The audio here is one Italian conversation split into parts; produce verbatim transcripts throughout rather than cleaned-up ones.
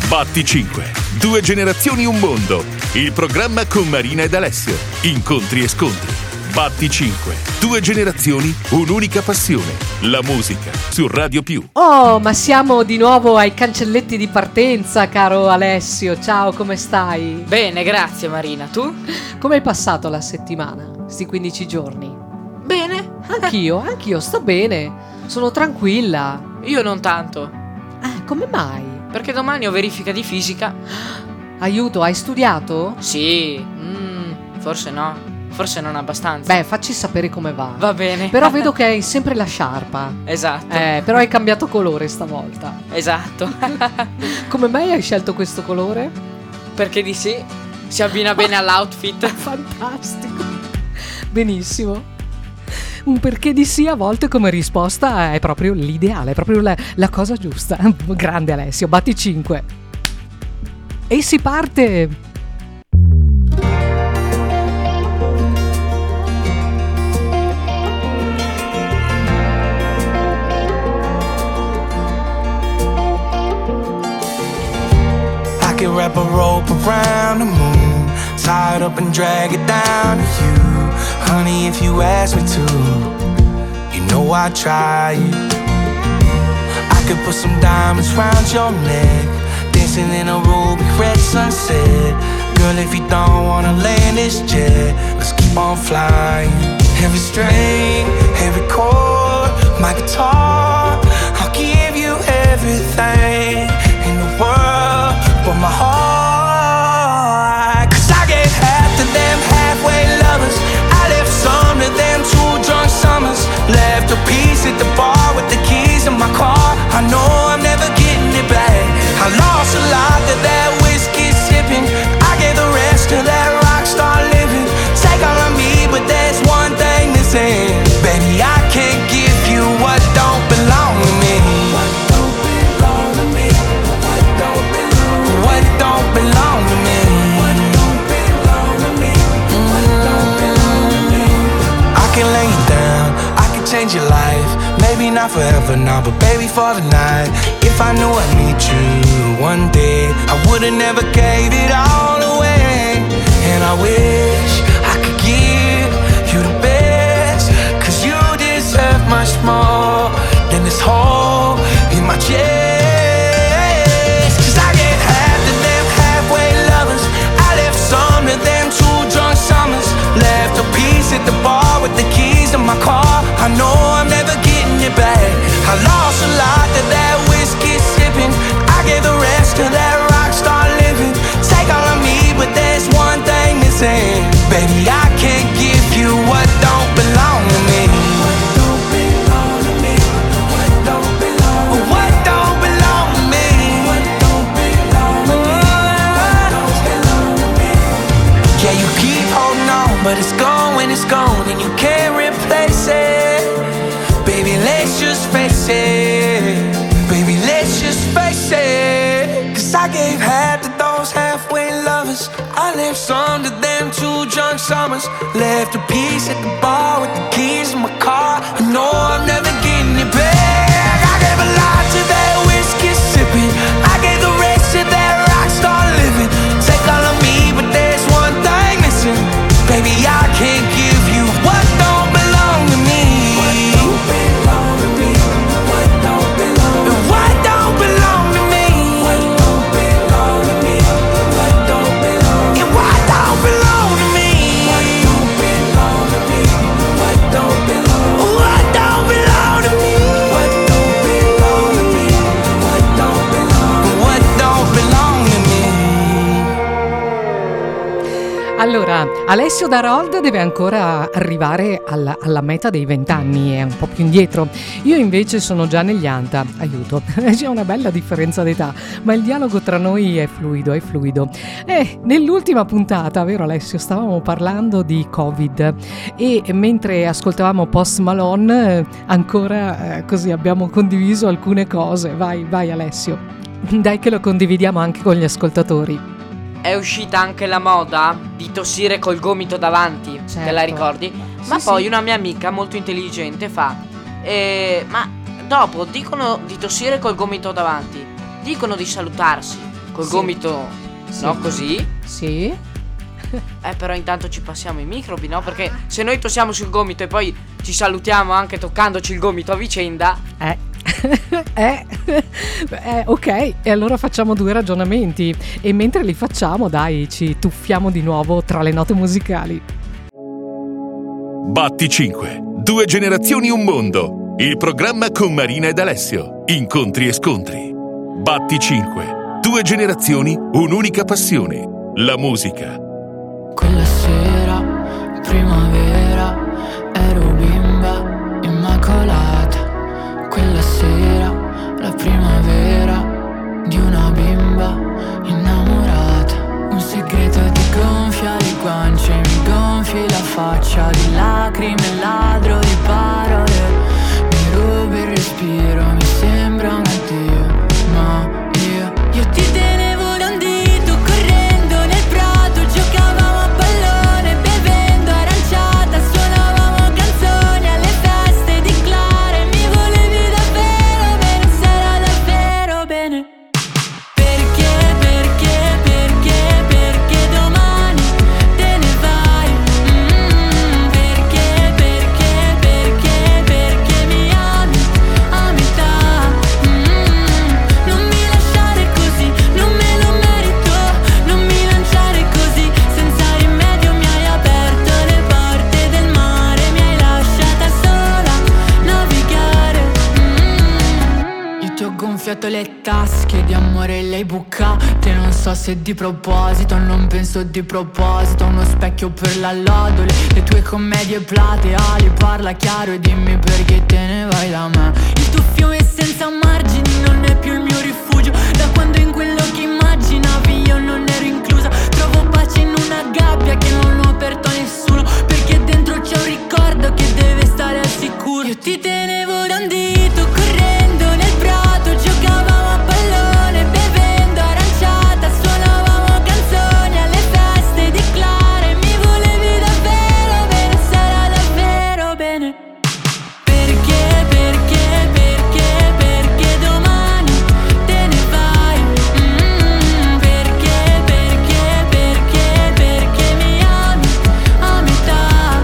Batti cinque. Due generazioni, un mondo. Il programma con Marina ed Alessio. Incontri e scontri. Batti cinque. Due generazioni, un'unica passione. La musica su Radio Più. Oh, ma siamo di nuovo ai cancelletti di partenza, caro Alessio. Ciao, come stai? Bene, grazie Marina. Tu? Come hai passato la settimana? Sti quindici giorni? Bene. Anch'io, anch'io sto bene. Sono tranquilla. Io non tanto. Ah, come mai? Perché domani ho verifica di fisica. Aiuto, hai studiato? Sì. Mm, forse no. Forse non abbastanza. Beh, facci sapere come va. Va bene. Però vedo che hai sempre la sciarpa. Esatto. Eh, però hai cambiato colore stavolta. Esatto. Come mai hai scelto questo colore? Perché di sì. Si abbina bene all'outfit. Fantastico. Benissimo. Un perché di sì a volte come risposta è proprio l'ideale, è proprio la, la cosa giusta. Grande Alessio, batti cinque. E si parte. I could wrap a rope around the moon, tie it up and drag it down to you. Honey, if you ask me to, you know I'd try it. I could put some diamonds round your neck, dancing in a ruby red sunset. Girl, if you don't wanna land this jet, let's keep on flying. Every string, every chord, my guitar, I'll give you everything in the world but my heart. Cause I gave half to them halfway lovers, I left some to them two drunk summers. Left a piece at the bar with the keys in my car, I know I'm never getting it back. I lost a lot to that whiskey sipping, I gave the rest to that rock star living. Take all of me, but there's one thing missing. Baby, I can't give you what don't belong to me. What don't belong to me? What don't belong to me? What don't belong to me? What don't belong to me? What don't belong to me? I can lay you down, I can change your life. Maybe not forever now, but baby for the night. If I knew I'd meet you one day, I would've never gave it all away. And I wish I could give you the best, cause you deserve much more than this hole in my chest. Cause I gave half to them halfway lovers, I left some to them two drunk summers. Left a piece at the bar with the keys in my car, I know I'm never getting it back. I lost a lot to that whiskey sipping, I gave the rest to that rock star living. Take all of me, but there's one thing missing. Baby, I can't give you what don't belong to me. What don't belong to me? What don't belong to me? What don't belong to me? What don't belong to me? What don't belong to me? Yeah, you keep holding on, but it's gone when it's gone, and you can't replace it. Baby, let's just face it. Baby, let's just face it. Cause I gave half to those halfway lovers, I left some to them two drunk summers. Left a piece at the bar with the keys in my car, I know I'm never getting it back. I gave a lot to that whiskey sipping, I gave the rest to that rock star living. Take all of me, but there's one thing missing. Baby, I can't give you what don't belong to me. What don't belong to me? What don't belong to me? What don't belong to me? What don't belong to me? What don't belong to me? What don't belong to me? What don't belong to me? What don't belong? What don't belong to me? What don't belong to me? What don't belong? What don't belong to me? Allora, Alessio Darold deve ancora arrivare alla, alla meta dei vent'anni, è un po' più indietro. Io invece sono già negli anta, aiuto, c'è una bella differenza d'età, ma il dialogo tra noi è fluido, è fluido. E nell'ultima puntata, vero Alessio, stavamo parlando di Covid e mentre ascoltavamo Post Malone ancora eh, così abbiamo condiviso alcune cose. Vai, vai Alessio, dai che lo condividiamo anche con gli ascoltatori. È uscita anche la moda di tossire col gomito davanti, Certo. te la ricordi? Sì, Ma poi sì. una mia amica molto intelligente fa eh, ma dopo dicono di tossire col gomito davanti, dicono di salutarsi col sì. gomito, Sì. no, così. Sì. Eh, però intanto ci passiamo i microbi, no? Perché se noi tossiamo sul gomito e poi ci salutiamo anche toccandoci il gomito a vicenda. Eh. eh. eh, ok, e allora facciamo due ragionamenti e mentre li facciamo, dai, ci tuffiamo di nuovo tra le note musicali. Batti cinque. Due generazioni, un mondo. Il programma con Marina ed Alessio. Incontri e scontri. Batti cinque. Due generazioni, un'unica passione. La musica. Quella sera, primavera, ero bimba immacolata. Quella sera, la primavera di una bimba innamorata. Un segreto ti gonfia le guance, mi gonfi la faccia di lacrime, ladro di parole. Mi rubi il respiro, mi sembra un addio, ma io, io ti tenevo da un dito, correndo nel prato, giocavamo a pallone, bevendo aranciata, suonavamo canzoni alle feste di Clara. E mi volevi davvero bene, non sarà davvero bene. Perché, perché, perché, perché domani te ne vai? Mm, perché, perché, perché, perché mi ami a metà? Mm, non mi lasciare così, non me lo merito. Non mi lanciare così, senza rimedio mi hai aperto le porte del mare. Mi hai lasciata sola navigare. Mm, io ti ho gonfiato le tasche di amore, le hai bucate. Non so se di proposito, non penso di proposito. Uno specchio per la lodole, le tue commedie plateali. Parla chiaro e dimmi perché te ne vai da me. Il tuo fiume senza margini non è più il mio rifugio. Da quando in quello che immaginavi io non ero inclusa. Trovo pace in una gabbia che non ho aperto a nessuno, perché dentro c'è un ricordo che deve stare al sicuro. Io ti tenevo da un dito, correndo nel prato, giocavamo a pallone, bevendo aranciata, suonavamo canzoni alle feste di Clara. E mi volevi davvero bene, sarà davvero bene. Perché, perché, perché, perché domani te ne vai? Mm, perché, perché, perché, perché mi ami a metà?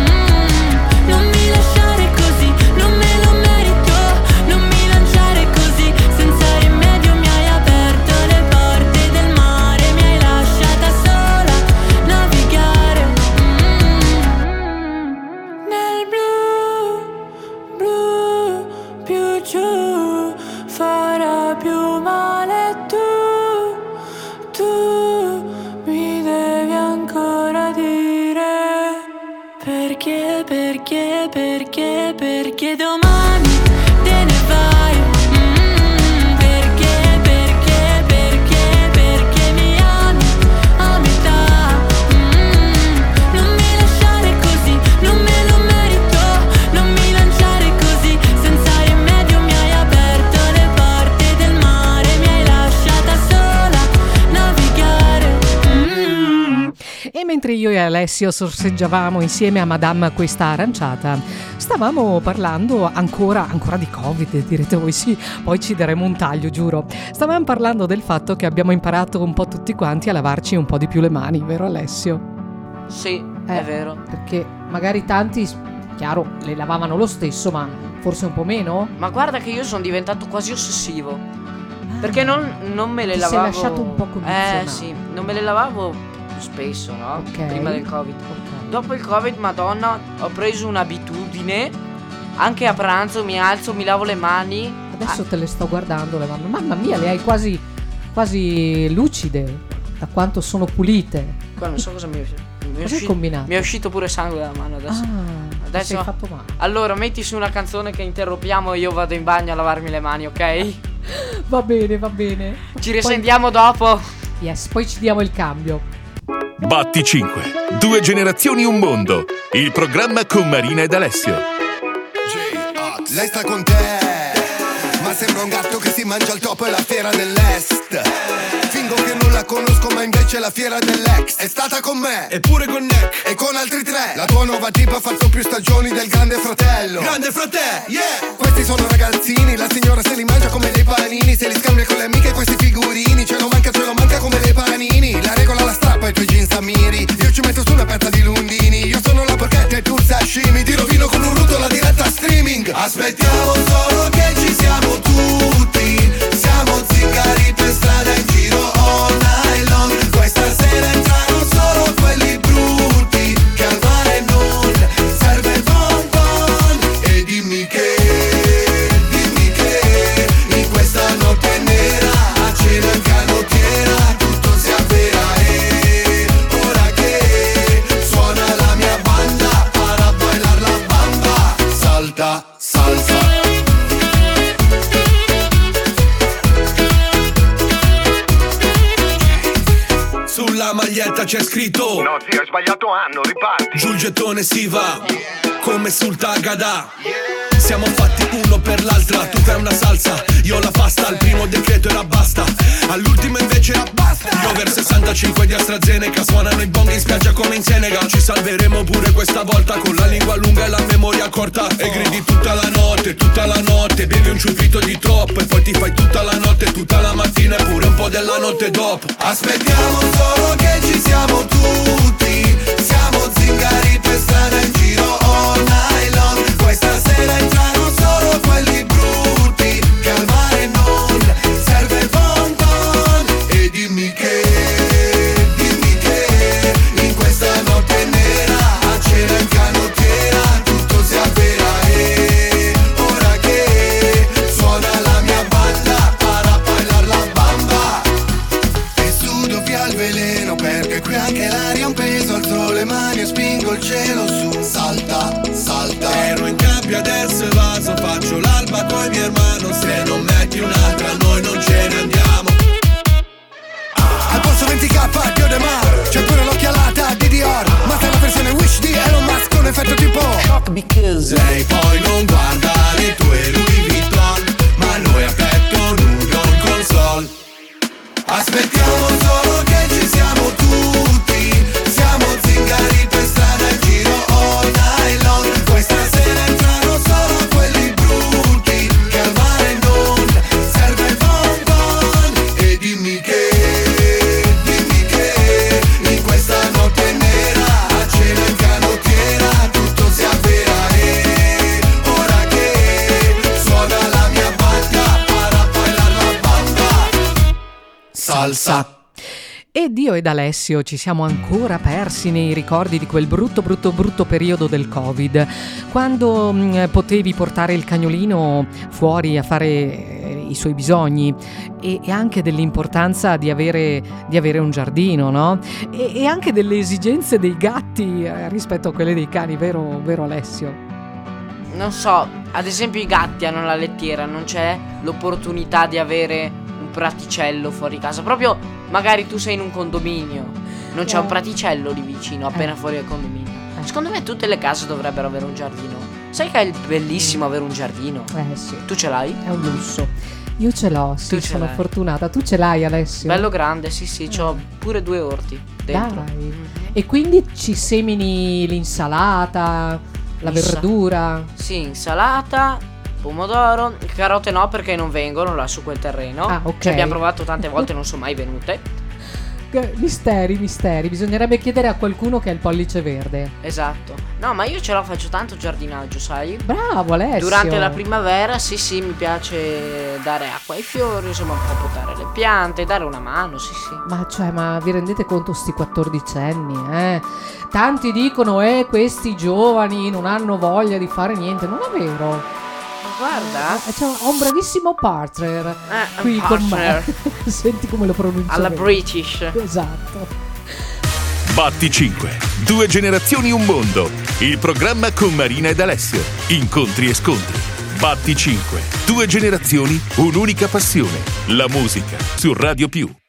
Mm, non mi lasciare così, non me lo merito. Non mi lanciare così, senza rimedio mi hai aperto le porte del mare. Mi hai lasciata sola navigare. Mm, nel blu, blu, più giù farà più male. Tu, tu mi devi ancora dire perché, perché, perché, perché domani te ne vai. Mm, perché, perché, perché, perché mi ami a metà. Mm, non mi lasciare così, non me lo merito. Non mi lanciare così, senza rimedio mi hai aperto le porte del mare. Mi hai lasciata sola navigare. Mm. E mentre io e Alessio sorseggiavamo insieme a Madame questa aranciata, stavamo parlando ancora, ancora di Covid, direte voi. Sì, poi ci daremo un taglio, giuro. Stavamo parlando del fatto che abbiamo imparato un po' tutti quanti a lavarci un po' di più le mani, vero Alessio? Sì, Eh, è vero. Perché magari tanti, chiaro, le lavavano lo stesso, ma forse un po' meno? Ma guarda che io sono diventato quasi ossessivo. Perché non, non me le Ti sei lavavo. lasciato un po' condizionare. Eh sì, non me le lavavo più spesso, no? Ok. Prima del Covid. Ok. Dopo il Covid, madonna, ho preso un'abitudine. Anche a pranzo mi alzo, mi lavo le mani. Adesso te le sto guardando le mani. Mamma mia, le hai quasi, quasi lucide, da quanto sono pulite. Qua non so cosa mi è uscito. Mi è Cosa hai uscito, combinato? mi è uscito pure sangue dalla mano adesso. Ah, Adesso- ti sei fatto male. Allora, metti su una canzone che interrompiamo e io vado in bagno a lavarmi le mani, ok? Va bene, va bene. Ci risentiamo dopo. Poi, yes, poi ci diamo il cambio. Batti cinque. Due generazioni, un mondo. Il programma con Marina ed Alessio. Lei sta con te, ma sembra un gatto che si mangia il topo e la fiera dell'est. Fingo che non la conosco, ma invece è la fiera dell'ex. È stata con me, eppure con Nick e con altri tre. La tua nuova tipa ha fatto più stagioni del Grande Fratello. Grande Fratello, yeah! Questi sono ragazzini, la signora se li mangia come dei panini. Se li scambia con le amiche questi figurini, ce lo manca, ce lo sulla maglietta c'è scritto: no zio, hai sbagliato anno, riparti. Giù il gettone si va, come sul Tagada. Siamo fatti uno per l'altra, tu fai una salsa, io la pasta. Al primo decreto era basta, all'ultimo invece era basta. Gli over sessantacinque di AstraZeneca suonano i bong in spiaggia come in Senegal. Ci salveremo pure questa volta, con la lingua lunga e la memoria corta. E gridi tutta la notte, tutta la notte, bevi un ciuffito di troppo e poi ti fai tutta la notte, tutta la mattina e pure un po' della notte dopo. Aspettiamo solo che ci siamo tutti, siamo zingari per strada in giro all night long. Questa sera entrano solo quelli brutti, che al mare non serve il bon bon. E dimmi che, dimmi che in questa notte nera a cena in canottiera tutto si avvera. E ora che suona la mia banda para bailar la bamba, e sudo via il veleno perché qui anche l'aria ha un peso. Alzo le mani e spingo il cielo su. Salta, salta. Ero in gabbia, adesso evaso, faccio l'alba coi miei hermano. Se non metti un'altra noi non ce ne andiamo. Al polso venti K, Dio de Mar, c'è pure l'occhialata di Dior. Ma sta la versione Wish di Elon Musk con effetto tipo shock because lei poi non guarda le tue Louis Vuitton, ma noi a petto nudo in console. Aspettiamo solo che ci siamo tutti, siamo zingari per strada in giro all night long. Questa sera entrano solo quelli brutti, che al mare non serve il bon bon. E dimmi che, dimmi che in questa notte nera a cena in canottiera tutto si avvera. E ora che suona la mia banda para bailar la bamba. Salsa. Ed io ed Alessio ci siamo ancora persi nei ricordi di quel brutto brutto brutto periodo del Covid, quando mh, potevi portare il cagnolino fuori a fare eh, i suoi bisogni, e, e anche dell'importanza di avere, di avere un giardino, no? E, e anche delle esigenze dei gatti eh, rispetto a quelle dei cani, vero, vero Alessio? Non so, ad esempio i gatti hanno la lettiera, non c'è l'opportunità di avere un praticello fuori casa. Proprio magari tu sei in un condominio, non c'è Eh. un praticello lì vicino, appena Eh. fuori dal condominio. Eh. Secondo me tutte le case dovrebbero avere un giardino. Sai che è bellissimo avere un giardino? Eh sì, Tu ce l'hai? è un lusso. Io ce l'ho, sì, Tu ce sono l'hai. fortunata. Tu ce l'hai, Alessio? Bello grande, sì sì, c'ho pure due orti dentro. Dai. Mhm. E quindi ci semini l'insalata, la Insa- verdura. Sì, insalata, pomodoro, carote no perché non vengono là su quel terreno. Ah, ok. Ci abbiamo provato tante volte, non sono mai venute. Che- Misteri, misteri. Bisognerebbe chiedere a qualcuno che ha il pollice verde. Esatto. No, ma io ce la faccio tanto giardinaggio, sai? Bravo, Alessio. Durante la primavera, sì sì, mi piace dare acqua ai fiori, insomma, un po' potare le piante, dare una mano, sì sì. Ma cioè, ma vi rendete conto sti quattordicenni, eh? Tanti dicono, eh, questi giovani non hanno voglia di fare niente. Non è vero. Ma guarda, Eh, cioè, ho un bravissimo partner Eh, qui un con me. partner. Senti come lo pronuncio alla bene. British. Esatto. Batti cinque. Due generazioni, un mondo. Il programma con Marina ed Alessio. Incontri e scontri. Batti cinque. Due generazioni, un'unica passione. La musica su Radio Più.